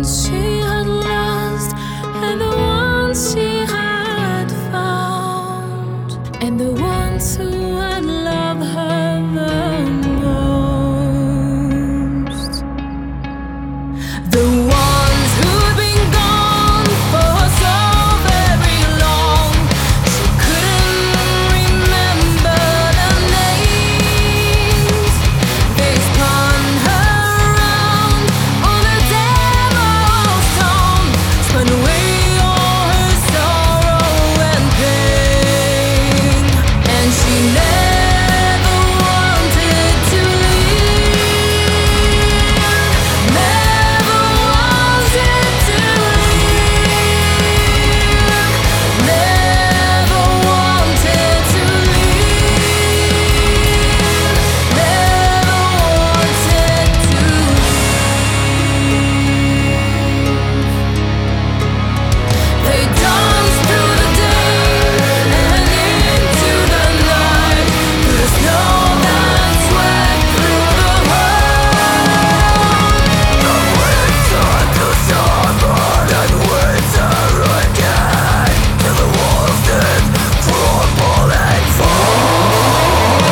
she had lost and the ones she had found, and the ones who had loved her the most. The ones who'd been gone for so very long, she couldn't remember their names. They spun her around on a devil's tongue, spun away all her sorrow and pain, and she never wanted to leave. Never wanted to leave. Never wanted to leave. Never wanted to leave. They danced through the day and into the night, through the snow that swept through the world. The winter to summer and winter again, till the walls did crumble and fall.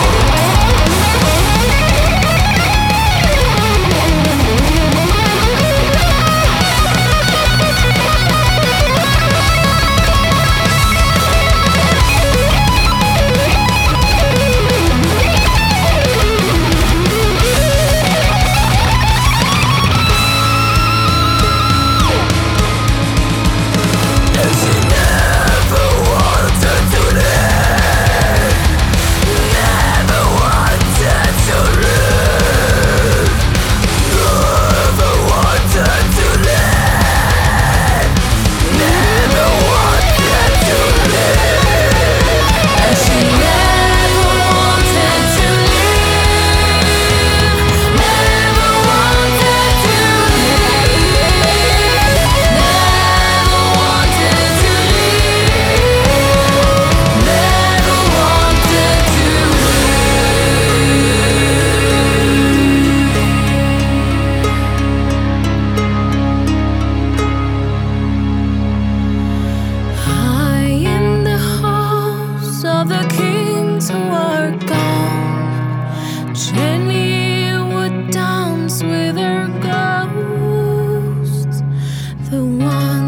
And she never wanted to live. Never wanted to live. Never wanted to live. Never wanted to live. And she never wanted to live. Never wanted to live. Never wanted to live. Never wanted to high in the halls of the kings who are gone, Jenny would dance with her ghosts, the ones